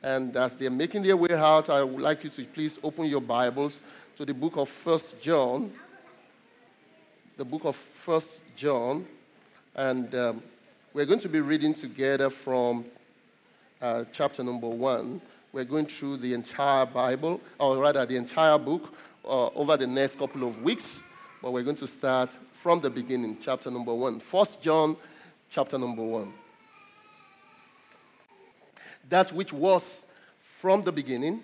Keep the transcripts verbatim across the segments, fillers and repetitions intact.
And as they're making their way out, I would like you to please open your Bibles to the book of First John. The book of First John. And um, we're going to be reading together from uh, chapter number one. We're going through the entire Bible, or rather the entire book, uh, over the next couple of weeks. But we're going to start from the beginning, chapter number one. First John, chapter number one. That which was from the beginning,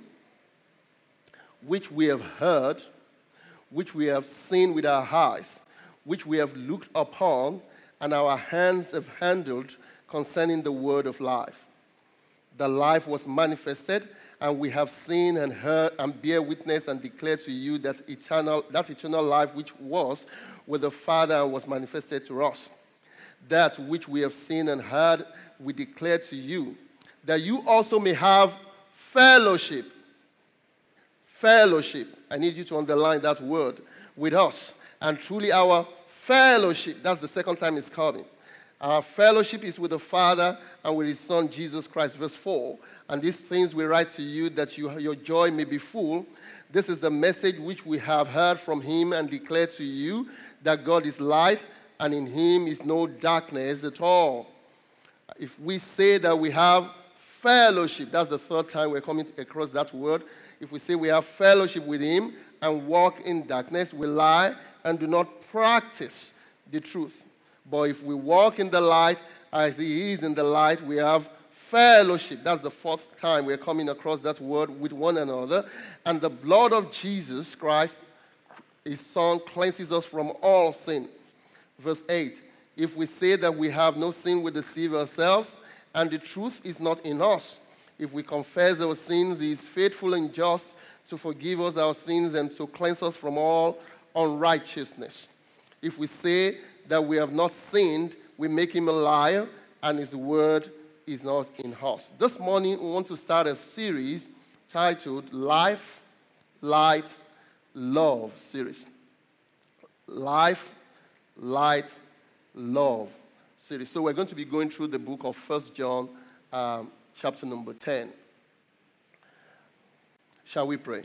which we have heard, which we have seen with our eyes, which we have looked upon, and our hands have handled concerning the word of life. The life was manifested, and we have seen and heard and bear witness and declare to you that eternal, that eternal life which was with the Father and was manifested to us. That which we have seen and heard, we declare to you, that you also may have fellowship. Fellowship. I need you to underline that word with us. And truly our fellowship, that's the second time it's coming. Our fellowship is with the Father and with His Son, Jesus Christ. Verse four. And these things we write to you that you, your joy may be full. This is the message which we have heard from Him and declare to you, that God is light and in Him is no darkness at all. If we say that we have fellowship, that's the third time we're coming across that word. If we say we have fellowship with Him and walk in darkness, we lie and do not practice the truth. But if we walk in the light as He is in the light, we have fellowship. That's the fourth time we're coming across that word with one another. And the blood of Jesus Christ, His Son, cleanses us from all sin. Verse eight. If we say that we have no sin, we deceive ourselves, and the truth is not in us. If we confess our sins, He is faithful and just to forgive us our sins and to cleanse us from all unrighteousness. If we say that we have not sinned, we make Him a liar, and His word is not in us. This morning, we want to start a series titled Life, Light, Love series. Life, Light, Love series. So we're going to be going through the book of First John, um, chapter number ten. Shall we pray?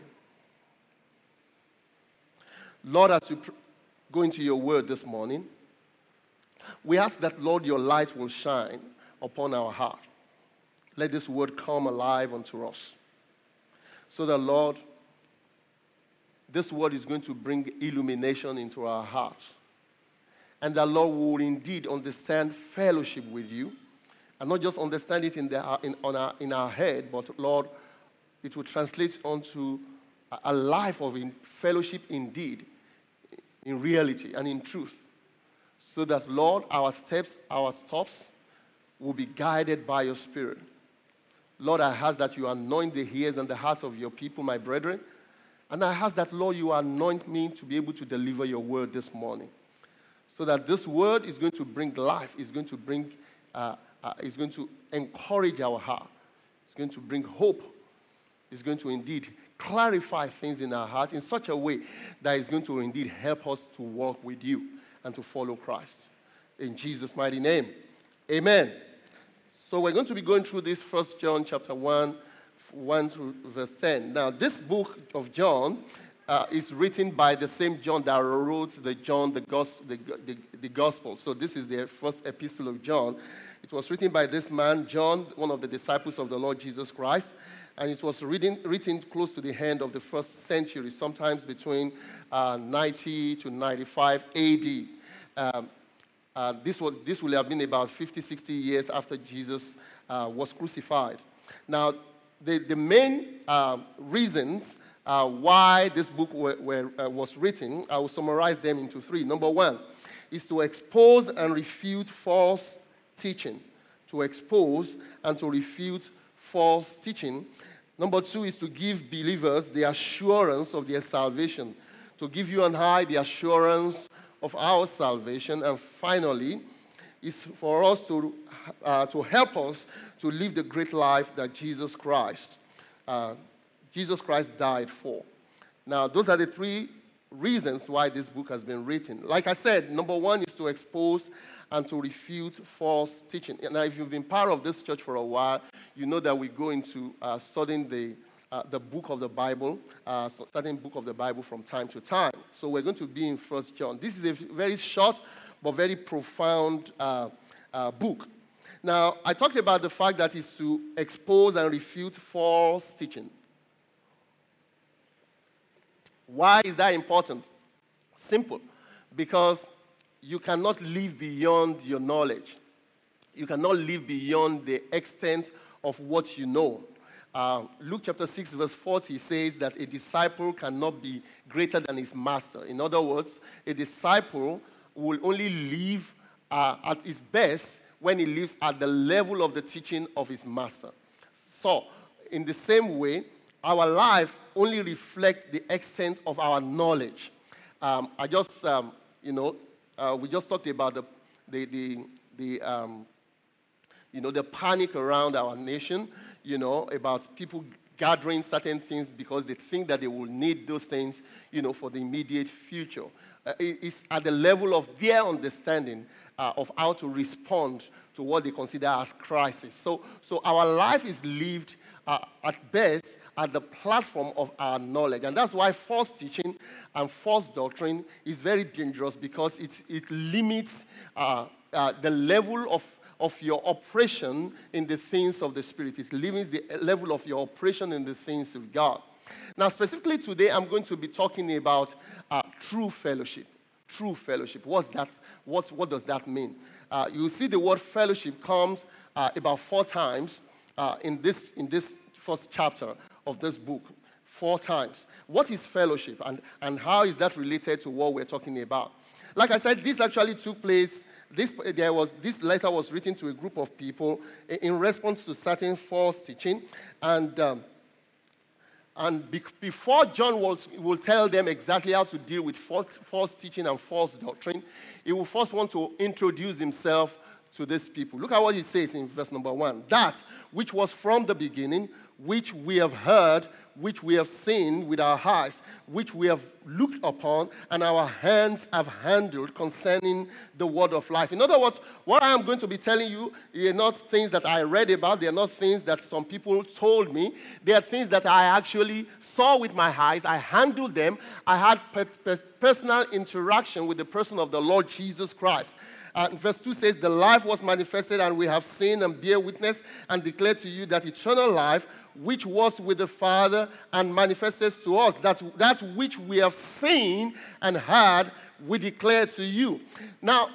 Lord, as we pr- go into your word this morning, we ask that, Lord, your light will shine upon our heart. Let this word come alive unto us. So that, Lord, this word is going to bring illumination into our hearts. And that, Lord, we will indeed understand fellowship with you. And not just understand it in, the, in, on our, in our head, but, Lord, it will translate onto a, a life of in fellowship indeed, in reality and in truth. So that, Lord, our steps, our stops will be guided by your Spirit. Lord, I ask that you anoint the ears and the hearts of your people, my brethren. And I ask that, Lord, you anoint me to be able to deliver your word this morning. So that this word is going to bring life, is going to bring, uh, uh, is going to encourage our heart. It's going to bring hope. It's going to indeed clarify things in our hearts in such a way that it's going to indeed help us to walk with you and to follow Christ. In Jesus' mighty name, amen. So we're going to be going through this First John chapter one, one to verse ten. Now, this book of John Uh, is written by the same John that wrote the John, the gospel, the, the, the gospel. So this is the first epistle of John. It was written by this man, John, one of the disciples of the Lord Jesus Christ. And it was written, written close to the end of the first century, sometimes between uh, ninety to ninety-five A D. Um, uh, this, was, this will have been about fifty, sixty years after Jesus uh, was crucified. Now, the, the main uh, reasons Uh, why this book were, were, uh, was written, I will summarize them into three. Number one is to expose and refute false teaching. To expose and to refute false teaching. Number two is to give believers the assurance of their salvation. To give you and I the assurance of our salvation. And finally, is for us to, uh, to help us to live the great life that Jesus Christ uh, Jesus Christ died for. Now, those are the three reasons why this book has been written. Like I said, number one is to expose and to refute false teaching. Now, if you've been part of this church for a while, you know that we go into uh, studying the uh, the book of the Bible, uh, studying book of the Bible from time to time. So we're going to be in First John. This is a very short but very profound uh, uh, book. Now, I talked about the fact that it's to expose and refute false teaching. Why is that important? Simple. Because you cannot live beyond your knowledge. You cannot live beyond the extent of what you know. Uh, Luke chapter six, verse forty says that a disciple cannot be greater than his master. In other words, a disciple will only live uh, at his best when he lives at the level of the teaching of his master. So, in the same way, our life only reflects the extent of our knowledge. Um, I just, um, you know, uh, we just talked about the, the, the, the um, you know, the panic around our nation, you know, about people gathering certain things because they think that they will need those things, you know, for the immediate future. Uh, it's at the level of their understanding uh, of how to respond to what they consider as crisis. So, so our life is lived uh, at best at the platform of our knowledge. And that's why false teaching and false doctrine is very dangerous, because it, it limits uh, uh, the level of of your operation in the things of the Spirit. It limits the level of your operation in the things of God. Now, specifically today, I'm going to be talking about uh, true fellowship. True fellowship. What's that? What, what does that mean? Uh, you see the word fellowship comes uh, about four times uh, in this in this first chapter of this book. Four times. What is fellowship, and, and how is that related to what we're talking about? Like I said, this actually took place. This, there was, this letter was written to a group of people in response to certain false teaching. And, um, and be, before John will, will tell them exactly how to deal with false, false teaching and false doctrine, he will first want to introduce himself to these people. Look at what he says in verse number one. That which was from the beginning, which we have heard, which we have seen with our eyes, which we have looked upon, and our hands have handled concerning the word of life. In other words, what I am going to be telling you are not things that I read about. They are not things that some people told me. They are things that I actually saw with my eyes. I handled them. I had per- per- personal interaction with the person of the Lord Jesus Christ. Uh, verse two says, the life was manifested, and we have seen and bear witness and declare to you that eternal life, which was with the Father and manifested to us, that, that which we have seen and heard, we declare to you. Now,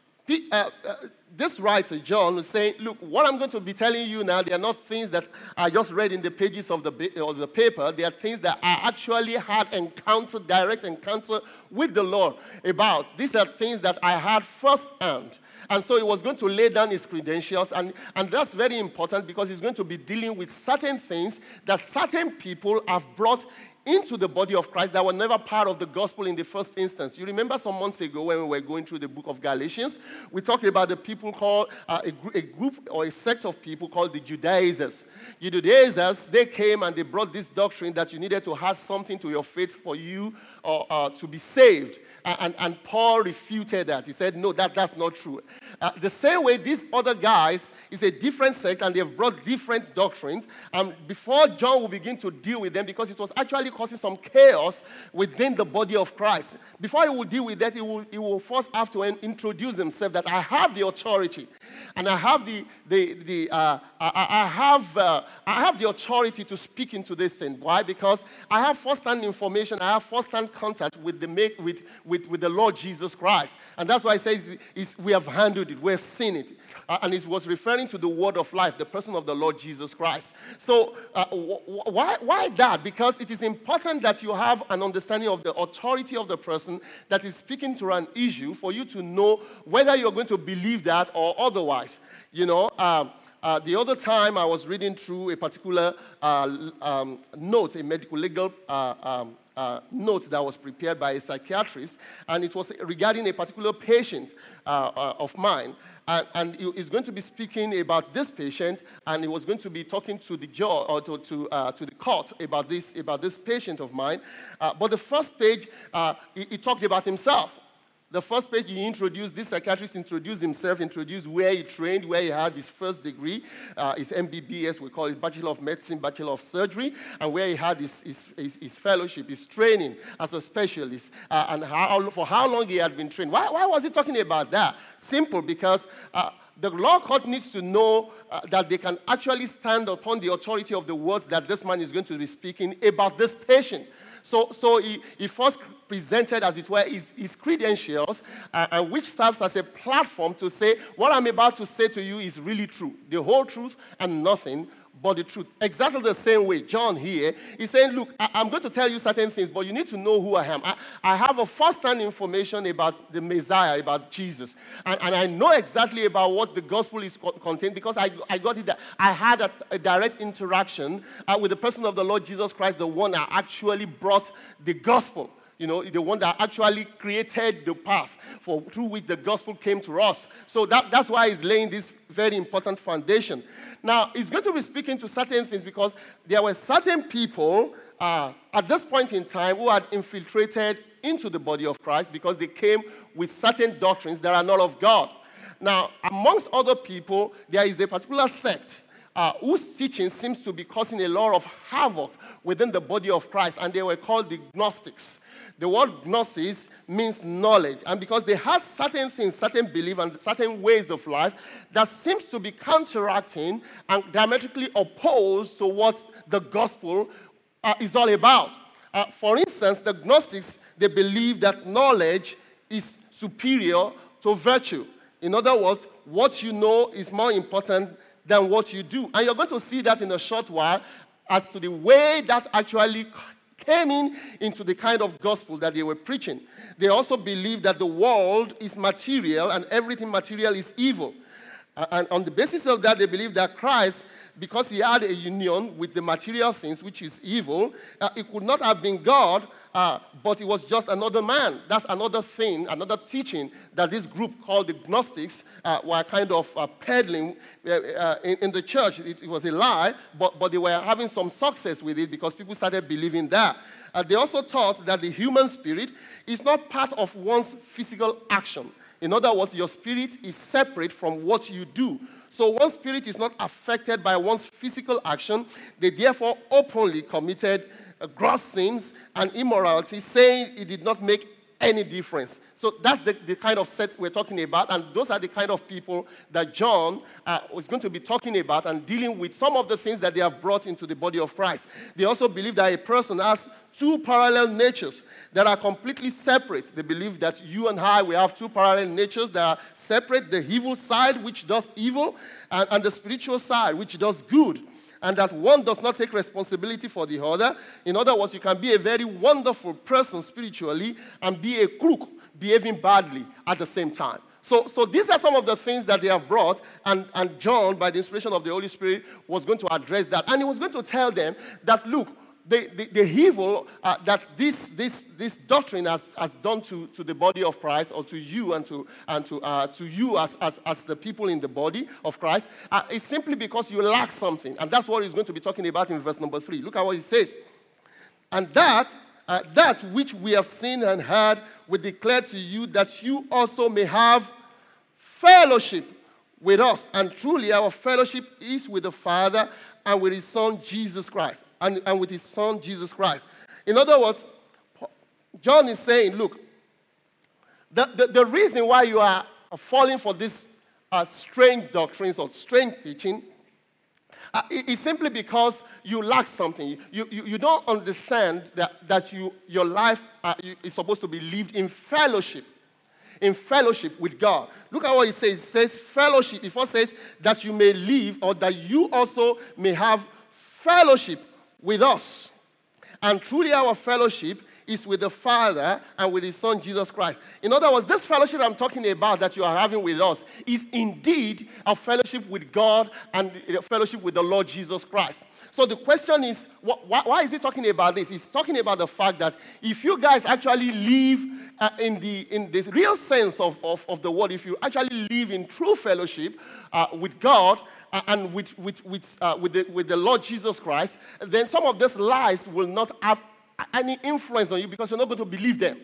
uh, uh, this writer, John, is saying, look, what I'm going to be telling you now, they are not things that I just read in the pages of the, of the paper. They are things that I actually had encounter, direct encounter with the Lord about. These are things that I had firsthand. And so he was going to lay down his credentials, and, and that's very important, because he's going to be dealing with certain things that certain people have brought into the body of Christ that were never part of the gospel in the first instance. You remember some months ago when we were going through the book of Galatians, we talked about the people called, uh, a, gr- a group or a sect of people called the Judaizers. The Judaizers, they came and they brought this doctrine that you needed to add something to your faith for you uh, uh, to be saved. And, and Paul refuted that. He said, no, that, that's not true. Uh, the same way, these other guys is a different sect, and they've brought different doctrines. And before John will begin to deal with them, because it was actually causing some chaos within the body of Christ, before he will deal with that, he will, he will first have to introduce himself, that I have the authority, and I have the, the, the uh, I, I, have, uh, I have the authority to speak into this thing. Why? Because I have first-hand information, I have first-hand contact with the make, with, with With, with the Lord Jesus Christ. And that's why it says is we have handled it, we have seen it. Uh, and it was referring to the word of life, the person of the Lord Jesus Christ. So uh, wh- why, why that? Because it is important that you have an understanding of the authority of the person that is speaking to an issue, for you to know whether you're going to believe that or otherwise. You know, um, Uh, the other time I was reading through a particular uh, um, note, a medical legal uh, um, uh, note that was prepared by a psychiatrist, and it was regarding a particular patient uh, uh, of mine. And, and he is going to be speaking about this patient, and he was going to be talking to the judge or to to, uh, to the court about this about this patient of mine. Uh, but the first page, uh, he, he talked about himself. The first page he introduced, this psychiatrist introduced himself, introduced where he trained, where he had his first degree, uh, his M B B S, we call it Bachelor of Medicine, Bachelor of Surgery, and where he had his, his, his, his fellowship, his training as a specialist, uh, and how, for how long he had been trained. Why, why was he talking about that? Simple, because uh, the law court needs to know uh, that they can actually stand upon the authority of the words that this man is going to be speaking about this patient. So, so he, he first presented, as it were, his, his credentials, uh, and which serves as a platform to say, what I'm about to say to you is really true. The whole truth and nothing but the truth. Exactly the same way, John here is saying, look, I, I'm going to tell you certain things, but you need to know who I am. I, I have a first-hand information about the Messiah, about Jesus. And, and I know exactly about what the gospel is co- contained because I, I got it. I had a, a direct interaction uh, with the person of the Lord Jesus Christ, the one that actually brought the gospel. You know, the one that actually created the path for through which the gospel came to us. So that, that's why he's laying this very important foundation. Now, he's going to be speaking to certain things because there were certain people uh, at this point in time who had infiltrated into the body of Christ because they came with certain doctrines that are not of God. Now, amongst other people, there is a particular sect Uh, whose teaching seems to be causing a lot of havoc within the body of Christ, and they were called the Gnostics. The word Gnosis means knowledge, and because they had certain things, certain beliefs, and certain ways of life that seems to be counteracting and diametrically opposed to what the gospel uh, is all about. Uh, for instance, the Gnostics, they believe that knowledge is superior to virtue. In other words, what you know is more important than what you do. And you're going to see that in a short while as to the way that actually came in into the kind of gospel that they were preaching. They also believe that the world is material and everything material is evil. Uh, and on the basis of that, they believe that Christ, because he had a union with the material things, which is evil, uh, it could not have been God, uh, but it was just another man. That's another thing, another teaching that this group called the Gnostics uh, were kind of uh, peddling uh, uh, in, in the church. It, it was a lie, but, but they were having some success with it because people started believing that. Uh, they also taught that the human spirit is not part of one's physical action. In other words, your spirit is separate from what you do. So one's spirit is not affected by one's physical action. They therefore openly committed uh, gross sins and immorality, saying it did not make any difference. So that's the, the kind of set we're talking about, and those are the kind of people that John uh, was going to be talking about and dealing with some of the things that they have brought into the body of Christ. They also believe that a person has two parallel natures that are completely separate. They believe that you and I, we have two parallel natures that are separate, the evil side, which does evil, and, and the spiritual side, which does good. And that one does not take responsibility for the other. In other words, you can be a very wonderful person spiritually and be a crook, behaving badly at the same time. So, so these are some of the things that they have brought, and, and John, by the inspiration of the Holy Spirit, was going to address that. And he was going to tell them that, look, the, the, the evil uh, that this, this, this doctrine has, has done to, to the body of Christ, or to you and to, and to, uh, to you as, as, as the people in the body of Christ, uh, is simply because you lack something. And that's what he's going to be talking about in verse number three. Look at what he says. And that, uh, that which we have seen and heard, we declare to you, that you also may have fellowship with us. And truly our fellowship is with the Father and with his Son, Jesus Christ. And, and with his Son, Jesus Christ. In other words, John is saying, look, the, the, the reason why you are falling for these uh, strange doctrines or strange teaching uh, is simply because you lack something. You, you, you don't understand that, that you, your life uh, is supposed to be lived in fellowship. In fellowship with God. Look at what it says. It says fellowship. Before it says that you may live, or that you also may have fellowship with us. And truly our fellowship is with the Father and with his Son, Jesus Christ. In other words, this fellowship I'm talking about that you are having with us is indeed a fellowship with God and a fellowship with the Lord Jesus Christ. So the question is, why, why is he talking about this? He's talking about the fact that if you guys actually live uh, in the in this real sense of, of, of the word, if you actually live in true fellowship uh, with God uh, and with, with, with, uh, with, the, with the Lord Jesus Christ, then some of these lies will not have any influence on you because you're not going to believe them.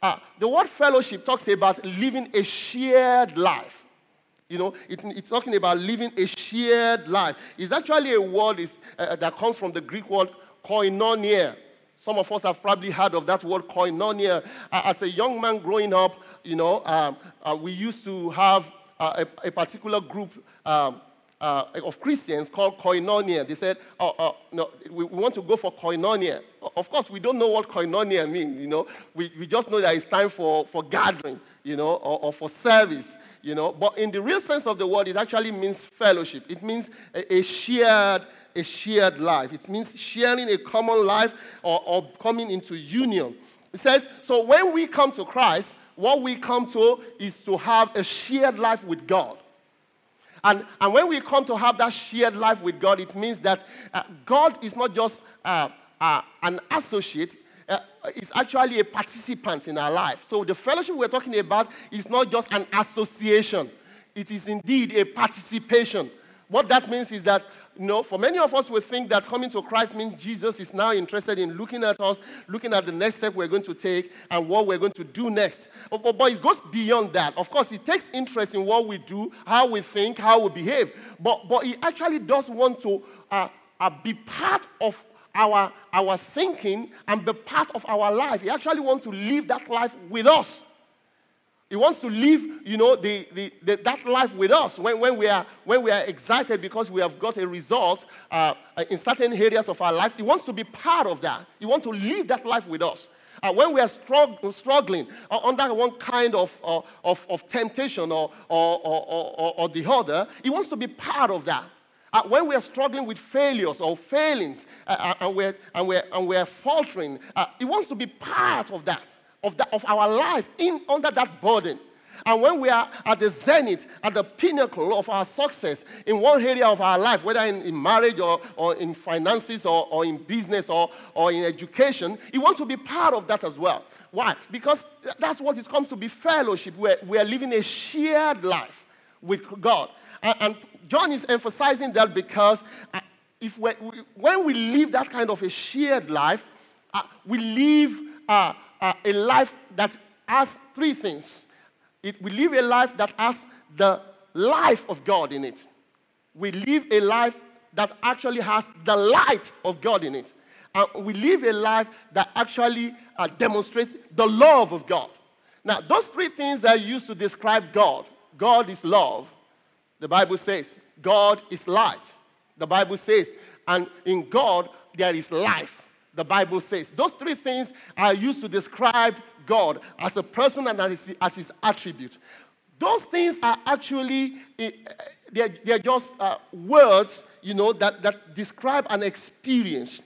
uh, the word fellowship talks about living a shared life. You know, it, it's talking about living a shared life. It's actually a word is, uh, that comes from the Greek word koinonia. Some of us have probably heard of that word koinonia. Uh, as a young man growing up, you know, um, uh, we used to have uh, a, a particular group um, uh, of Christians called koinonia. They said, oh, oh no, we, we want to go for koinonia. Of course, we don't know what koinonia means, you know. We, we just know that it's time for, for gathering, you know, or, or for service, you know. But in the real sense of the word, it actually means fellowship. It means a, a shared, a shared life. It means sharing a common life or, or coming into union. It says, so when we come to Christ, what we come to is to have a shared life with God. And, and when we come to have that shared life with God, it means that uh, God is not just uh, uh, an associate, uh, it's actually a participant in our life. So the fellowship we're talking about is not just an association. It is indeed a participation. What that means is that, you know, for many of us, we think that coming to Christ means Jesus is now interested in looking at us, looking at the next step we're going to take and what we're going to do next. But, but it goes beyond that. Of course, he takes interest in what we do, how we think, how we behave. But, but he actually does want to uh, uh, be part of our, our thinking and be part of our life. He actually wants to live that life with us. He wants to live, you know, the, the, the, that life with us when, when, we are, when we are excited because we have got a result uh, in certain areas of our life. He wants to be part of that. He wants to live that life with us. Uh, when we are strugg- struggling uh, under one kind of, uh, of, of temptation or, or, or, or, or the other, he wants to be part of that. Uh, when we are struggling with failures or failings uh, and, we're, and, we're, and we're faltering, uh, he wants to be part of that. Of, the, of our life in under that burden. And when we are at the zenith, at the pinnacle of our success in one area of our life, whether in, in marriage or, or in finances or, or in business or, or in education, he wants to be part of that as well. Why? Because that's what it comes to be fellowship. We're, we are living a shared life with God. And, and John is emphasizing that because uh, if we, when we live that kind of a shared life, uh, we live Uh, Uh, a life that has three things. It, we live a life that has the life of God in it. We live a life that actually has the light of God in it. And we live a life that actually uh, demonstrates the love of God. Now, those three things are used to describe God. God is love. The Bible says, God is light. The Bible says, and in God there is life. The Bible says. Those three things are used to describe God as a person and as his, as his attribute. Those things are actually, they're, they're just uh, words, you know, that, that describe an experience.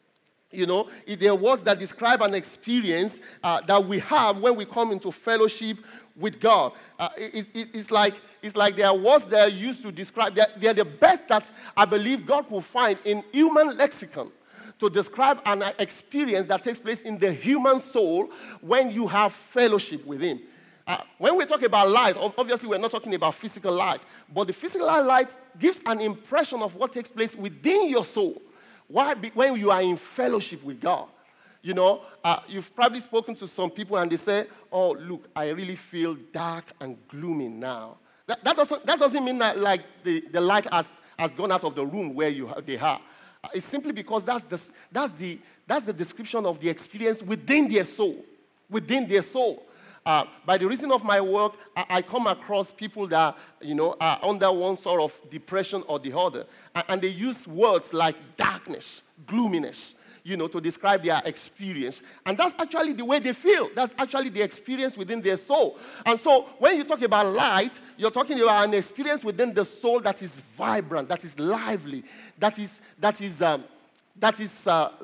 You know, they're words that describe an experience uh, that we have when we come into fellowship with God. Uh, it, it, it's, like, it's like they are words that are used to describe, they're, they're the best that I believe God will find in human lexicon to describe an experience that takes place in the human soul when you have fellowship with him. Uh, when we talk about light, obviously we're not talking about physical light, but the physical light gives an impression of what takes place within your soul. Why? When you are in fellowship with God. You know, uh, you've probably spoken to some people and they say, oh, look, I really feel dark and gloomy now. That, that, doesn't, that doesn't mean that like the, the light has, has gone out of the room where you they are. It's simply because that's the, that's, the, that's the description of the experience within their soul. Within their soul. Uh, by the reason of my work, I, I come across people that, you know, are under one sort of depression or the other. And, and they use words like darkness, gloominess, you know, to describe their experience. And that's actually the way they feel. That's actually the experience within their soul. And so when you talk about light, you're talking about an experience within the soul that is vibrant, that is lively, that is, that is, um, that is uh,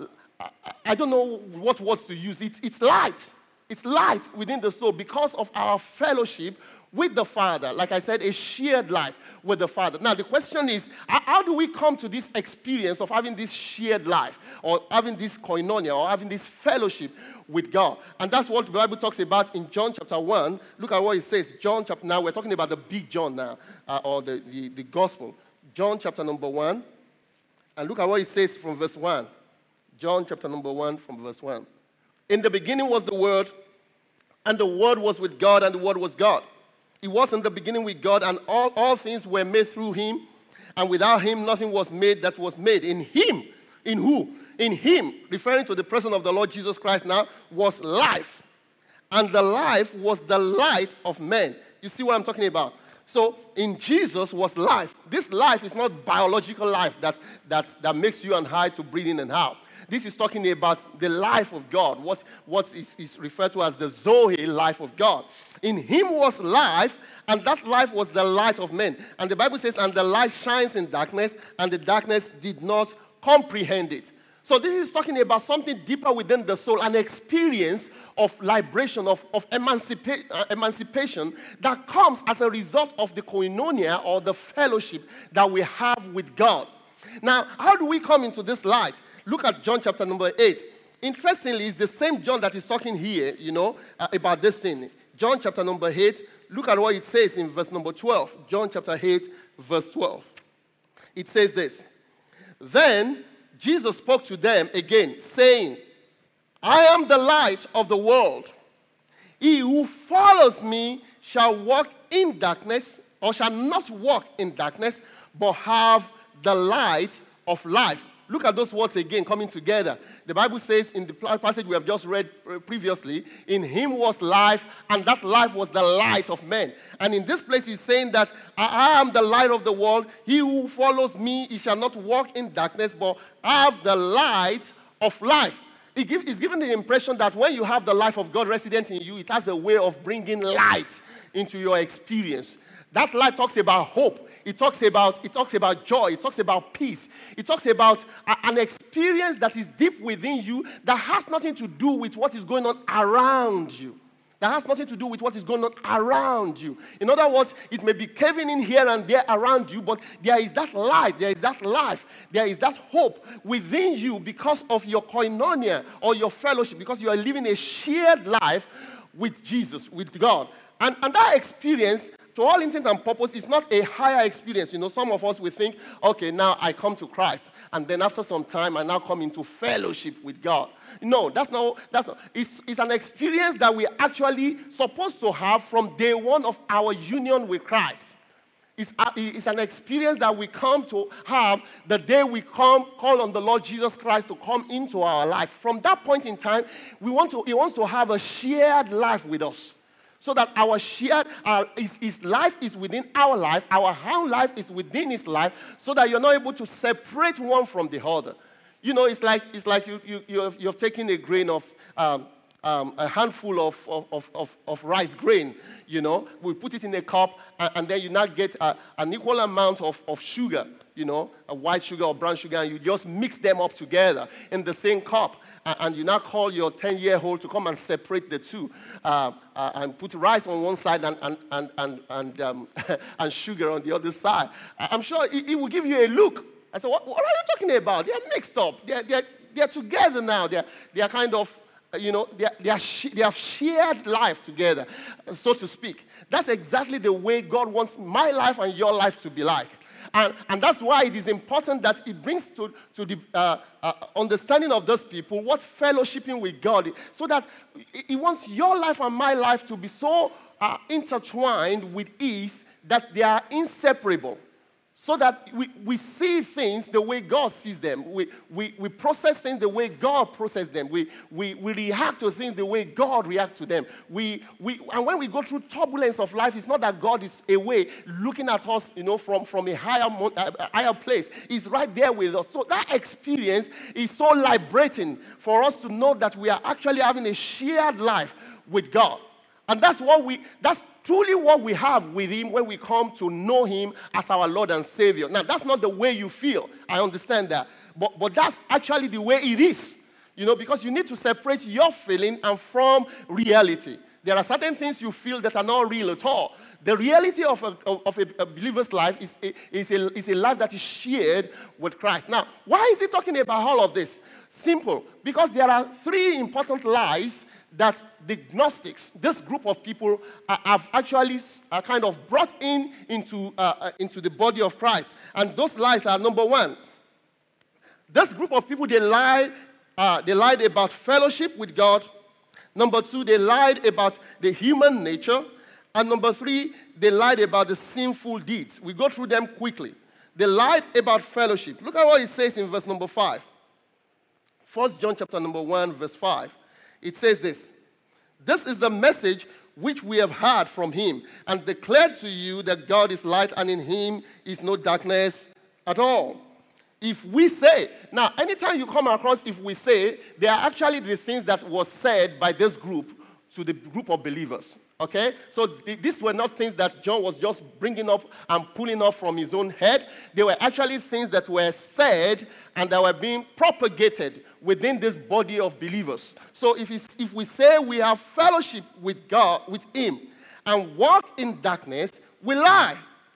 I don't know what words to use. It, it's light. It's light within the soul because of our fellowship with the Father. Like I said, a shared life with the Father. Now, the question is, how do we come to this experience of having this shared life or having this koinonia or having this fellowship with God? And that's what the Bible talks about in John chapter one. Look at what it says. John chapter, now we're talking about the big John now, uh, or the, the, the gospel. John chapter number one. And look at what it says from verse one. John chapter number one from verse one. In the beginning was the Word, And the Word was with God, and the Word was God. He was in the beginning with God, and all, all things were made through him. And without him, nothing was made that was made. In him, in who? In him, referring to the person of the Lord Jesus Christ now, was life. And the life was the light of men. You see what I'm talking about? So in Jesus was life. This life is not biological life that, that, that makes you and I to breathe in and out. This is talking about the life of God, what, what is, is referred to as the Zoe, life of God. In him was life, and that life was the light of men. And the Bible says, and the light shines in darkness, and the darkness did not comprehend it. So this is talking about something deeper within the soul, an experience of liberation, of, of emancipa- uh, emancipation that comes as a result of the koinonia or the fellowship that we have with God. Now, how do we come into this light? Look at John chapter number eight. Interestingly, it's the same John that is talking here, you know, uh, about this thing. John chapter number eight, look at what it says in verse number twelve. John chapter eight, verse twelve. It says this. Then Jesus spoke to them again, saying, I am the light of the world. He who follows me shall walk in darkness, or shall not walk in darkness, but have the light of life. Look at those words again coming together. The Bible says in the passage we have just read previously, in him was life, and that life was the light of men. And in this place he's saying that I am the light of the world. He who follows me, he shall not walk in darkness, but have the light of life. It give, it's given the impression that when you have the life of God resident in you, it has a way of bringing light into your experience. That light talks about hope. It talks about, it talks about joy. It talks about peace. It talks about a, an experience that is deep within you that has nothing to do with what is going on around you. That has nothing to do with what is going on around you. In other words, it may be caving in here and there around you, but there is that light, there is that life, there is that hope within you because of your koinonia or your fellowship, because you are living a shared life with Jesus, with God. And, and that experience, to all intents and purposes, is not a higher experience. You know, some of us will think, okay, now I come to Christ, and then after some time, I now come into fellowship with God. No, that's not, that's not. It's, it's an experience that we're actually supposed to have from day one of our union with Christ. It's, a, it's an experience that we come to have the day we come, call on the Lord Jesus Christ to come into our life. From that point in time, we want to, He wants to have a shared life with us. So that our shared, uh, his, his life is within our life, our own life is within his life, so that you're not able to separate one from the other. You know, it's like it's like you you you have, you have taken a grain of um, um, a handful of of, of of rice grain. You know, we put it in a cup, and, and then you now get a, an equal amount of of sugar. You know, a white sugar or brown sugar, and you just mix them up together in the same cup. And you now call your ten-year-old to come and separate the two uh, uh, and put rice on one side and and and and and, um, and sugar on the other side. I'm sure he, he will give you a look. I said, what, what are you talking about? They're mixed up. They're, they're, they're together now. They're, they're kind of, you know, they're, they're sh- they have shared life together, so to speak. That's exactly the way God wants my life and your life to be like. And, and that's why it is important that it brings to, to the uh, uh, understanding of those people what fellowshipping with God is, so that He wants your life and my life to be so uh, intertwined with ease that they are inseparable. So that we, we see things the way God sees them. We, we, we process things the way God processes them. We, we, we react to things the way God reacts to them. We, we, and when we go through turbulence of life, it's not that God is away looking at us, you know, from, from a higher, uh, higher place. He's right there with us. So that experience is so liberating for us to know that we are actually having a shared life with God. And that's what we, that's truly what we have with Him when we come to know Him as our Lord and Savior. Now, that's not the way you feel. I understand that. But, but that's actually the way it is. You know, because you need to separate your feeling and from reality. There are certain things you feel that are not real at all. The reality of a, of a, a believer's life is a, is, a, is a life that is shared with Christ. Now, why is he talking about all of this? Simple. Because there are three important lies that the Gnostics, this group of people, uh, have actually uh, kind of brought in into, uh, uh, into the body of Christ. And those lies are, number one, this group of people, they lie, uh, they lied about fellowship with God. Number two, they lied about the human nature. And number three, they lied about the sinful deeds. We go through them quickly. They lied about fellowship. Look at what it says in verse number five. First John chapter number one, verse five. It says this. This is the message which we have heard from him and declared to you that God is light and in him is no darkness at all. If we say, now anytime you come across if we say, they are actually the things that was said by this group to the group of believers. Okay? So th- these were not things that John was just bringing up and pulling off from his own head. They were actually things that were said and that were being propagated within this body of believers. So if, it's, if we say we have fellowship with God, with him, and walk in darkness, we lie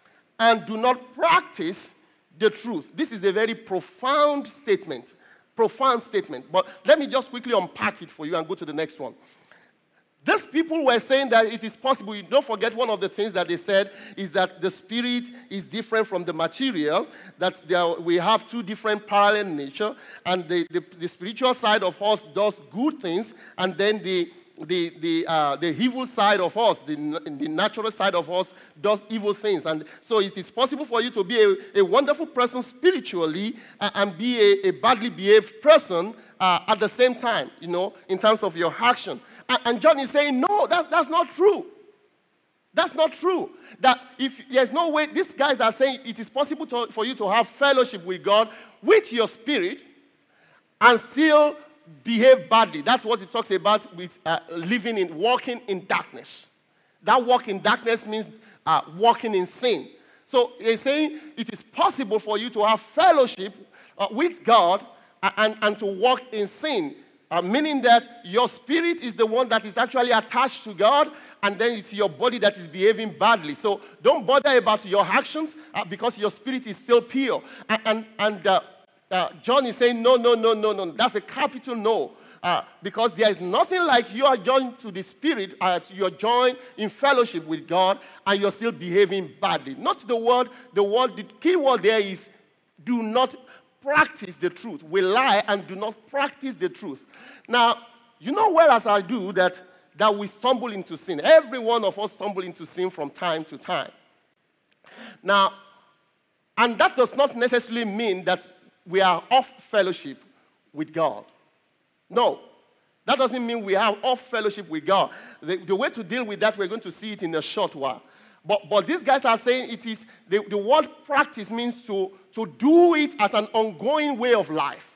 and do not practice the truth. This is a very profound statement. Profound statement. But let me just quickly unpack it for you and go to the next one. These people were saying that it is possible. You don't forget one of the things that they said is that the spirit is different from the material, that there, we have two different parallel nature, and the, the, the spiritual side of us does good things, and then the the the uh, the evil side of us, the, the natural side of us, does evil things. And so it is possible for you to be a, a wonderful person spiritually uh, and be a, a badly behaved person uh, at the same time, you know, in terms of your action. And, and John is saying, no, that, that's not true. That's not true. That if there's no way, these guys are saying it is possible to, for you to have fellowship with God with your spirit and still behave badly. That's what it talks about with uh, living in, walking in darkness. That walk in darkness means uh, walking in sin. So he's saying it is possible for you to have fellowship uh, with God and, and to walk in sin. Uh, meaning that your spirit is the one that is actually attached to God, and then it's your body that is behaving badly. So don't bother about your actions uh, because your spirit is still pure. And, and, and uh, uh, John is saying, no, no, no, no, no. That's a capital no. Uh, because there is nothing like you are joined to the Spirit, uh, you're joined in fellowship with God, and you're still behaving badly. Not the word, the word, the key word there is do not practice the truth. We lie and do not practice the truth. Now, you know well as I do that, that we stumble into sin. Every one of us stumble into sin from time to time. Now, and that does not necessarily mean that we are off fellowship with God. No, that doesn't mean we have off fellowship with God. The, the way to deal with that, we're going to see it in a short while. But, but these guys are saying it is, the, the word practice means to, to do it as an ongoing way of life.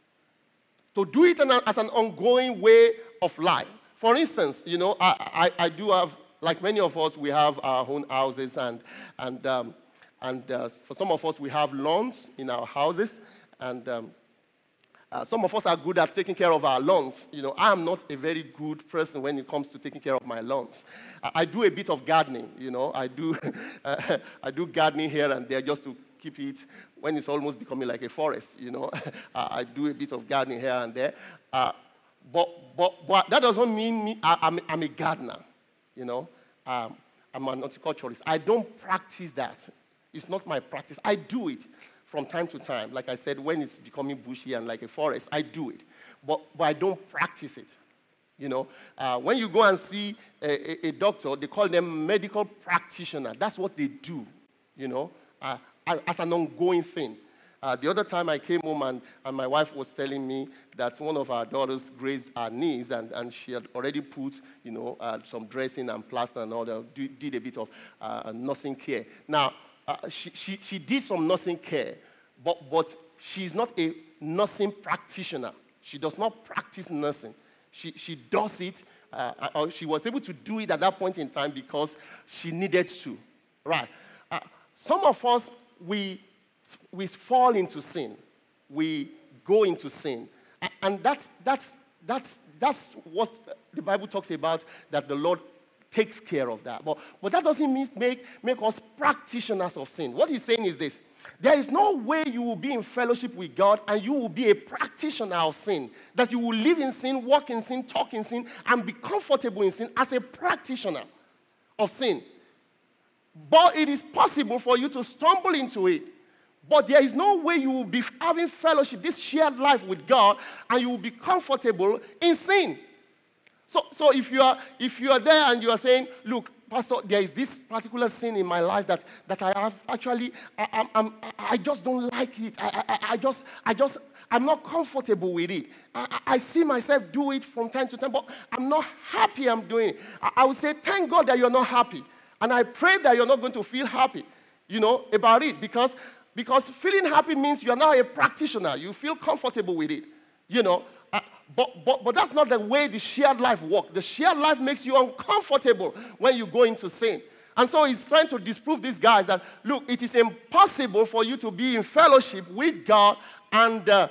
To do it an, as an ongoing way of life. For instance, you know, I, I, I do have, like many of us, we have our own houses, and, and, um, and uh, for some of us, we have lawns in our houses, and um, Uh, some of us are good at taking care of our lawns. You know, I am not a very good person when it comes to taking care of my lawns. I, I do a bit of gardening. You know, I do, uh, I do gardening here and there just to keep it when it's almost becoming like a forest. You know, uh, I do a bit of gardening here and there. Uh, but, but, but that doesn't mean me. I, I'm, I'm a gardener. You know, um, I'm an horticulturalist. I don't practice that. It's not my practice. I do it from time to time. Like I said, when it's becoming bushy and like a forest, I do it. But, but I don't practice it. You know, uh, when you go and see a, a, a doctor, they call them medical practitioner. That's what they do, you know, uh, as, as an ongoing thing. Uh, the other time I came home and, and my wife was telling me that one of our daughters grazed her knees and, and she had already put, you know, uh, some dressing and plaster and all that, did a bit of uh, nursing care. Now, Uh, she, she, she did some nursing care, but, but she's not a nursing practitioner. She does not practice nursing. She, she does it, uh, or she was able to do it at that point in time because she needed to. Right. Uh, some of us, we, we fall into sin. We go into sin. And that's, that's, that's, that's what the Bible talks about, that the Lord takes care of that. But, but that doesn't mean make, make us practitioners of sin. What he's saying is this. There is no way you will be in fellowship with God and you will be a practitioner of sin. That you will live in sin, walk in sin, talk in sin, and be comfortable in sin as a practitioner of sin. But it is possible for you to stumble into it. But there is no way you will be having fellowship, this shared life with God, and you will be comfortable in sin. So, so if you are if you are there and you are saying, look, Pastor, there is this particular sin in my life that, that I have actually, I, I'm, I'm, I just don't like it. I, I, I just, I just, I'm not comfortable with it. I, I see myself do it from time to time, but I'm not happy I'm doing it. I, I would say, thank God that you're not happy. And I pray that you're not going to feel happy, you know, about it. Because, because feeling happy means you're now a practitioner. You feel comfortable with it, you know. Uh, but, but, but that's not the way the shared life works. The shared life makes you uncomfortable when you go into sin. And so he's trying to disprove these guys that, look, it is impossible for you to be in fellowship with God and uh,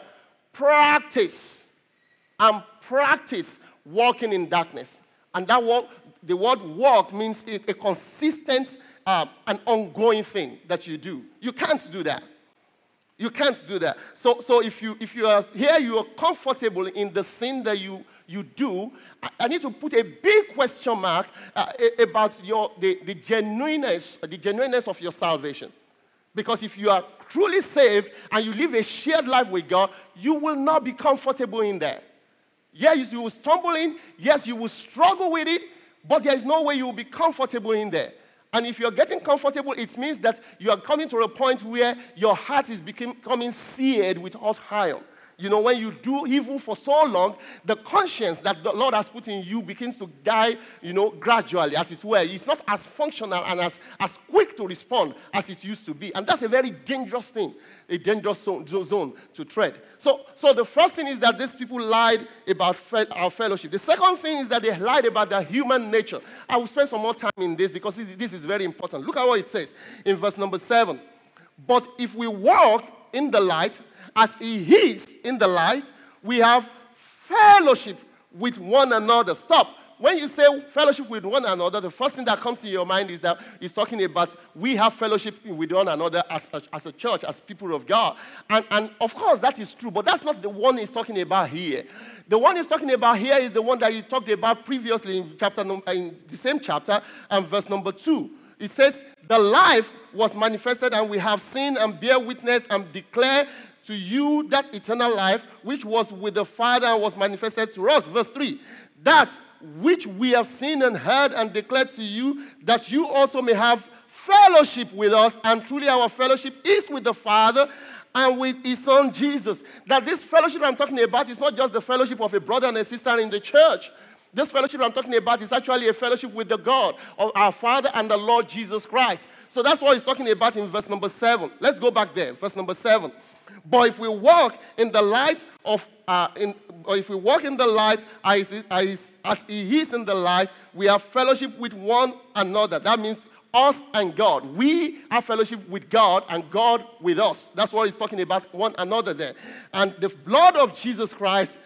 practice, and practice walking in darkness. And that walk, the word walk means a, a consistent uh, and ongoing thing that you do. You can't do that. You can't do that. So, so if you if you are here, you are comfortable in the sin that you, you do, I, I need to put a big question mark uh, about your the, the genuineness, the genuineness of your salvation. Because if you are truly saved and you live a shared life with God, you will not be comfortable in there. Yes, you will stumble in. Yes, you will struggle with it, but there is no way you will be comfortable in there. And if you're getting comfortable, it means that you are coming to a point where your heart is becoming seared with hot iron. You know, when you do evil for so long, the conscience that the Lord has put in you begins to die, you know, gradually, as it were. It's not as functional and as, as quick to respond as it used to be. And that's a very dangerous thing, a dangerous zone, zone to tread. So, so the first thing is that these people lied about fe- our fellowship. The second thing is that they lied about their human nature. I will spend some more time in this because this, this is very important. Look at what it says in verse number seven. But if we walk in the light, as he is in the light, we have fellowship with one another. Stop. When you say fellowship with one another, the first thing that comes to your mind is that he's talking about we have fellowship with one another as a, as a church, as people of God. And, and of course, that is true, but that's not the one he's talking about here. The one he's talking about here is the one that he talked about previously in, chapter, in the same chapter and verse number two. It says, the life was manifested, and we have seen and bear witness and declare to you that eternal life, which was with the Father and was manifested to us. Verse three, that which we have seen and heard and declared to you, that you also may have fellowship with us, and truly our fellowship is with the Father and with his Son Jesus. That this fellowship I'm talking about is not just the fellowship of a brother and a sister in the church. This fellowship I'm talking about is actually a fellowship with the God of our Father and the Lord Jesus Christ. So that's what he's talking about in verse number seven. Let's go back there, verse number seven. But if we walk in the light of, uh, in, or if we walk in the light as, as, as he is in the light, we have fellowship with one another. That means us and God. We have fellowship with God and God with us. That's what he's talking about, one another there. And the blood of Jesus Christ,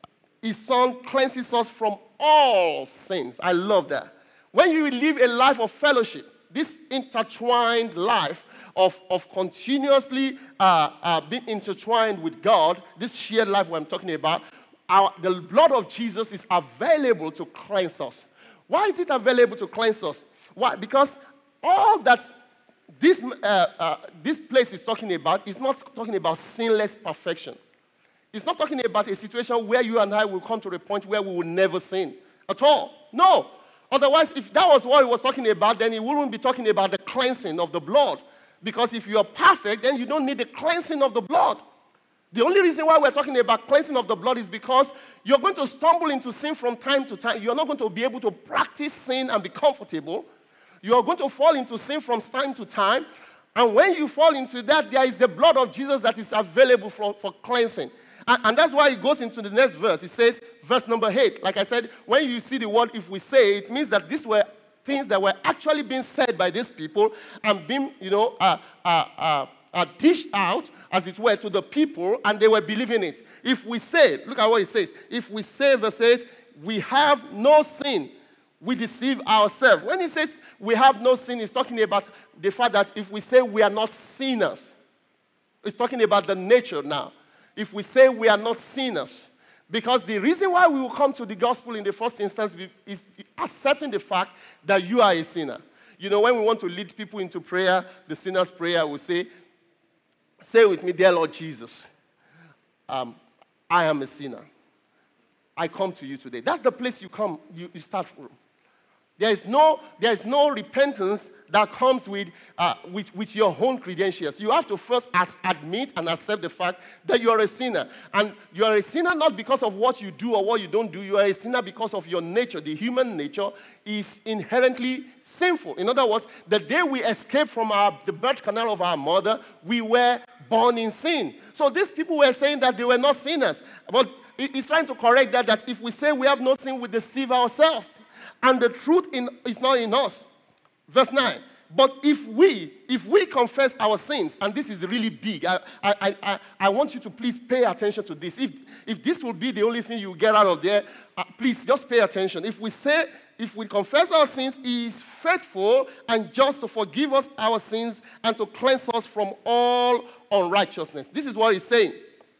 his Son, cleanses us from all sins. I love that. When you live a life of fellowship, this intertwined life of, of continuously uh, uh, being intertwined with God, this shared life I'm talking about, our, the blood of Jesus is available to cleanse us. Why is it available to cleanse us? Why? Because all that this, uh, uh, this place is talking about is not talking about sinless perfection. It's not talking about a situation where you and I will come to the point where we will never sin at all. No. Otherwise, if that was what he was talking about, then he wouldn't be talking about the cleansing of the blood. Because if you are perfect, then you don't need the cleansing of the blood. The only reason why we're talking about cleansing of the blood is because you're going to stumble into sin from time to time. You're not going to be able to practice sin and be comfortable. You're going to fall into sin from time to time. And when you fall into that, there is the blood of Jesus that is available for, for cleansing. And, and that's why it goes into the next verse. It says, verse number eight, like I said, when you see the word if we say, it means that these were things that were actually being said by these people and being, you know, uh, uh, uh, uh, dished out, as it were, to the people, and they were believing it. If we say, look at what it says, if we say, verse eight, we have no sin, we deceive ourselves. When he says we have no sin, he's talking about the fact that if we say we are not sinners, it's talking about the nature now. If we say we are not sinners, because the reason why we will come to the gospel in the first instance is accepting the fact that you are a sinner. You know, when we want to lead people into prayer, the sinner's prayer will say, say with me, dear Lord Jesus, um, I am a sinner. I come to you today. That's the place you come, you, you start from. There is no, there is no repentance that comes with, uh, with, with your own credentials. You have to first as, admit and accept the fact that you are a sinner. And you are a sinner not because of what you do or what you don't do. You are a sinner because of your nature. The human nature is inherently sinful. In other words, the day we escaped from our, the birth canal of our mother, we were born in sin. So these people were saying that they were not sinners. But it's trying to correct that, that if we say we have no sin, we deceive ourselves. And the truth in, is not in us. Verse nine. But if we, if we confess our sins, and this is really big, I, I, I, I want you to please pay attention to this. If, if this will be the only thing you get out of there, uh, please just pay attention. If we say, if we confess our sins, he is faithful and just to forgive us our sins and to cleanse us from all unrighteousness. This is what he's saying.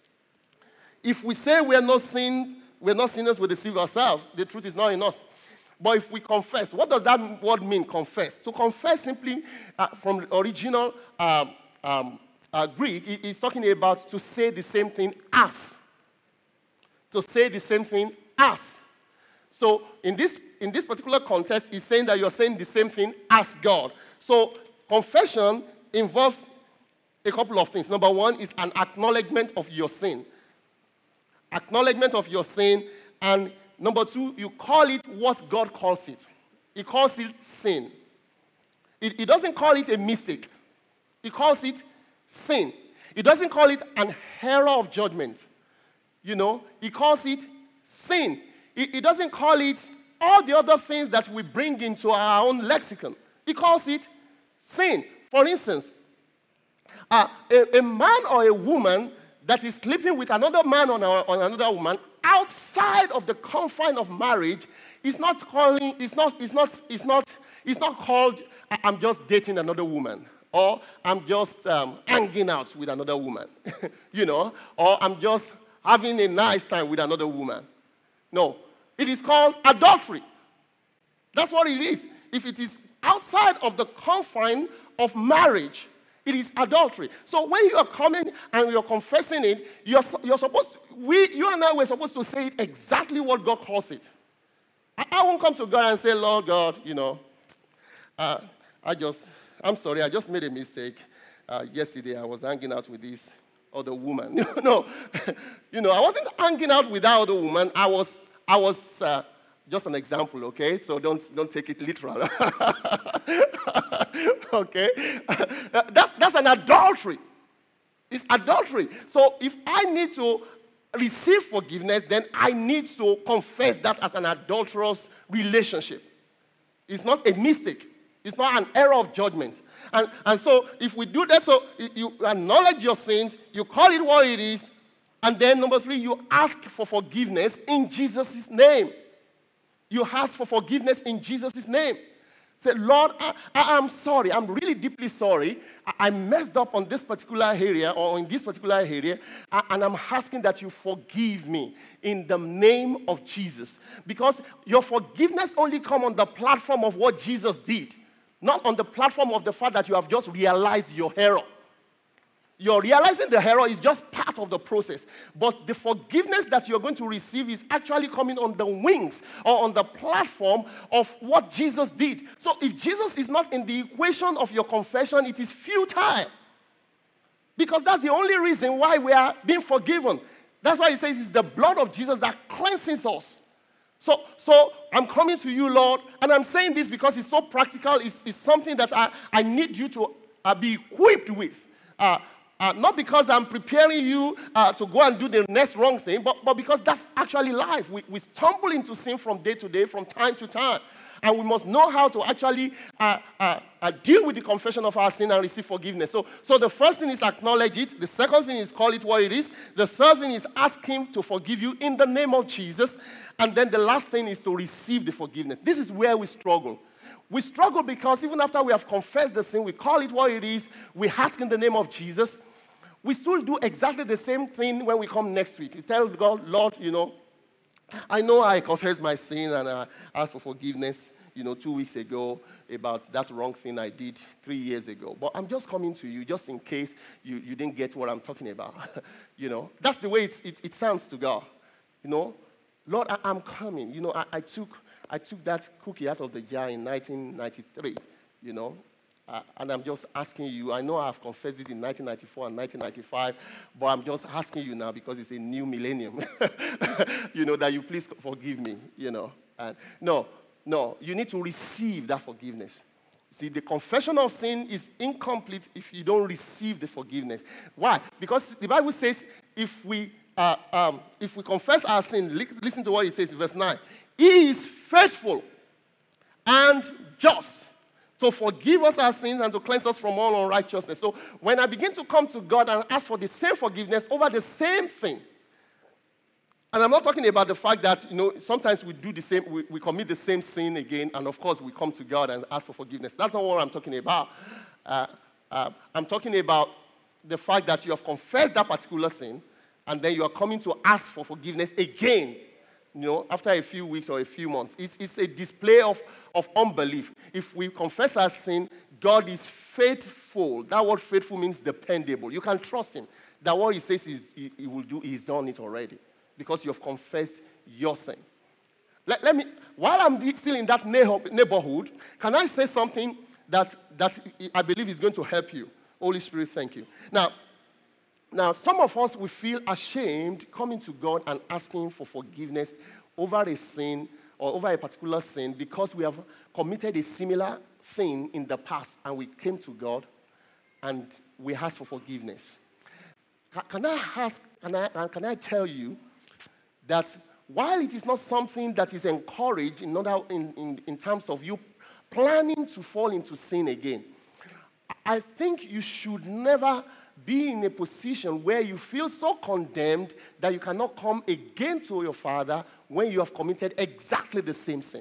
If we say we are not sinned, we are not sinners, we deceive ourselves. The truth is not in us. But if we confess, what does that word mean, confess? To confess simply, uh, from the original um, um, uh, Greek, it is talking about to say the same thing as. To say the same thing as. So in this, in this particular context, it's saying that you're saying the same thing as God. So confession involves a couple of things. Number one is an acknowledgement of your sin. Acknowledgement of your sin, and number two, you call it what God calls it. He calls it sin. He, he doesn't call it a mistake. He calls it sin. He doesn't call it an error of judgment. You know, he calls it sin. He, he doesn't call it all the other things that we bring into our own lexicon. He calls it sin. For instance, uh, a, a man or a woman that is sleeping with another man or on another woman outside of the confine of marriage is not calling, it's not, it's not, it's not, it's not called, I'm just dating another woman, or I'm just um, hanging out with another woman, you know, or I'm just having a nice time with another woman. No, it is called adultery. That's what it is. If it is outside of the confine of marriage, it is adultery. So when you are coming and you're confessing it, you're, you're supposed to, we, you and I were supposed to say it exactly what God calls it. I, I won't come to God and say, Lord God, you know, uh, I just, I'm sorry, I just made a mistake. Uh, yesterday I was hanging out with this other woman. no, you know, I wasn't hanging out with that other woman. I was, I was, uh, just an example, okay? So don't, don't take it literal. Okay? That's, that's an adultery. It's adultery. So if I need to receive forgiveness, then I need to confess that as an adulterous relationship. It's not a mistake. It's not an error of judgment. And, and so if we do that, so you acknowledge your sins, you call it what it is, and then number three, you ask for forgiveness in Jesus' name. You ask for forgiveness in Jesus' name. Say, Lord, I, I, I'm sorry. I'm really deeply sorry. I, I messed up on this particular area or in this particular area, and I'm asking that you forgive me in the name of Jesus. Because your forgiveness only comes on the platform of what Jesus did, not on the platform of the fact that you have just realized your error. You're realizing the error is just part of the process. But the forgiveness that you're going to receive is actually coming on the wings or on the platform of what Jesus did. So if Jesus is not in the equation of your confession, it is futile. Because that's the only reason why we are being forgiven. That's why he says it's the blood of Jesus that cleanses us. So, so I'm coming to you, Lord, and I'm saying this because it's so practical. It's, it's something that I, I need you to uh, be equipped with. Uh, Uh, not because I'm preparing you uh, to go and do the next wrong thing, but, but because that's actually life. We, we stumble into sin from day to day, from time to time. And we must know how to actually uh, uh, uh, deal with the confession of our sin and receive forgiveness. So, so the first thing is acknowledge it. The second thing is call it what it is. The third thing is ask him to forgive you in the name of Jesus. And then the last thing is to receive the forgiveness. This is where we struggle. We struggle because even after we have confessed the sin, we call it what it is, we ask in the name of Jesus, we still do exactly the same thing when we come next week. You tell God, Lord, you know, I know I confessed my sin and I asked for forgiveness, you know, two weeks ago about that wrong thing I did three years ago. But I'm just coming to you just in case you, you didn't get what I'm talking about. You know, that's the way it's, it, it sounds to God, you know. Lord, I, I'm coming. You know, I, I took I took that cookie out of the jar in nineteen ninety-three, you know, uh, and I'm just asking you. I know I've confessed it in nineteen ninety-four and nineteen ninety-five, but I'm just asking you now because it's a new millennium, you know, that you please forgive me, you know. And no, no, you need to receive that forgiveness. See, the confession of sin is incomplete if you don't receive the forgiveness. Why? Because the Bible says if we uh, um, if we confess our sin, listen to what it says in verse nine. He is faithful and just to forgive us our sins and to cleanse us from all unrighteousness. So when I begin to come to God and ask for the same forgiveness over the same thing, and I'm not talking about the fact that, you know, sometimes we do the same, we, we commit the same sin again, and of course we come to God and ask for forgiveness. That's not what I'm talking about. Uh, uh, I'm talking about the fact that you have confessed that particular sin, and then you are coming to ask for forgiveness again, you know, after a few weeks or a few months. It's, it's a display of, of unbelief. If we confess our sin, God is faithful. That word faithful means dependable. You can trust him. That what he says is, he, he will do, he's done it already, because you have confessed your sin. Let, let me, while I'm still in that neighborhood, can I say something that, that I believe is going to help you? Holy Spirit, thank you. Now, now, some of us will feel ashamed coming to God and asking for forgiveness over a sin or over a particular sin because we have committed a similar thing in the past and we came to God and we asked for forgiveness. Can, can I ask, can I, can I tell you that while it is not something that is encouraged in, order, in, in, in terms of you planning to fall into sin again, I think you should never be in a position where you feel so condemned that you cannot come again to your Father when you have committed exactly the same sin.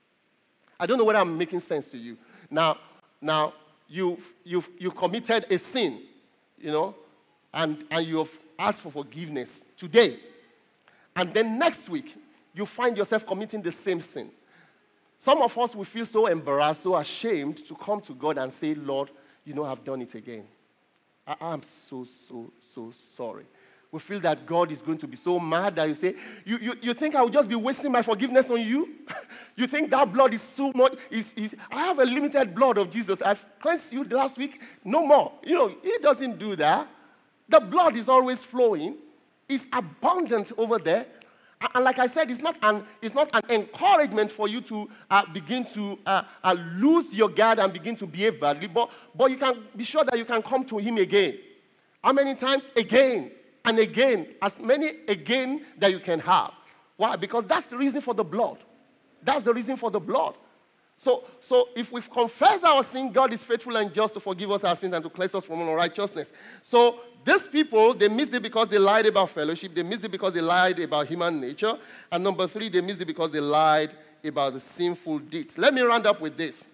I don't know whether I'm making sense to you. Now, now you've, you've, you've committed a sin, you know, and, and you have asked for forgiveness today. And then next week, you find yourself committing the same sin. Some of us will feel so embarrassed, so ashamed to come to God and say, Lord, you know, I've done it again. I, I'm so, so, so sorry. We feel that God is going to be so mad that you say, you, you, you think I will just be wasting my forgiveness on you? You think that blood is so much, is, is, I have a limited blood of Jesus. I've cleansed you last week, no more. You know, he doesn't do that. The blood is always flowing. It's abundant over there. And like I said, it's not an, it's not an encouragement for you to uh, begin to uh, uh, lose your guard and begin to behave badly, but, but you can be sure that you can come to him again. How many times? Again and again. As many again that you can have. Why? Because that's the reason for the blood. That's the reason for the blood. So, so if we've confessed our sin, God is faithful and just to forgive us our sins and to cleanse us from unrighteousness. So these people, they missed it because they lied about fellowship. They missed it because they lied about human nature. And number three, they missed it because they lied about the sinful deeds. Let me round up with this.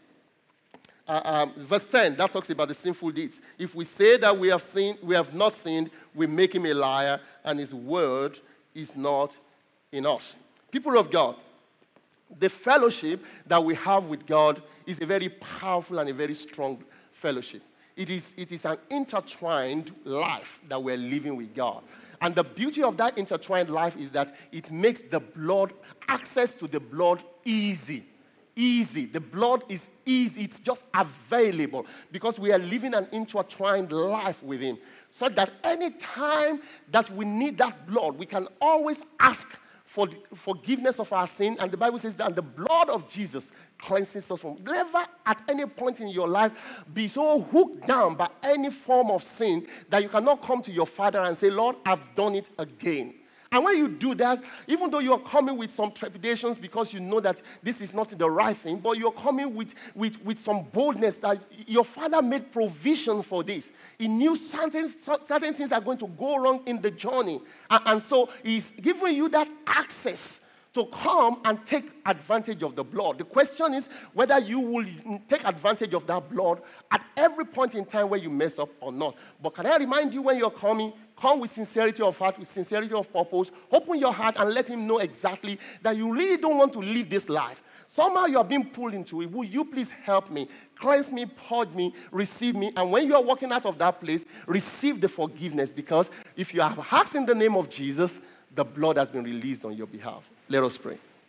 Uh, um, verse ten, that talks about the sinful deeds. If we say that we have sinned, we have not sinned, we make him a liar, and his word is not in us. People of God, the fellowship that we have with God is a very powerful and a very strong fellowship. It is, it is an intertwined life that we're living with God. And the beauty of that intertwined life is that it makes the blood, access to the blood easy. Easy. The blood is easy. It's just available because we are living an intertwined life with him. So that any time that we need that blood, we can always ask for the forgiveness of our sin, and the Bible says that the blood of Jesus cleanses us from. Never at any point in your life be so hooked down by any form of sin that you cannot come to your Father and say, Lord, I've done it again. And when you do that, even though you are coming with some trepidations because you know that this is not the right thing, but you're coming with, with, with some boldness that your Father made provision for this. He knew certain, certain things are going to go wrong in the journey. And, and so he's giving you that access to come and take advantage of the blood. The question is whether you will take advantage of that blood at every point in time where you mess up or not. But can I remind you, when you're coming, come with sincerity of heart, with sincerity of purpose. Open your heart and let him know exactly that you really don't want to live this life. Somehow you are being pulled into it. Will you please help me? Cleanse me, purge me, receive me. And when you are walking out of that place, receive the forgiveness. Because if you have asked in the name of Jesus, the blood has been released on your behalf. Let us pray.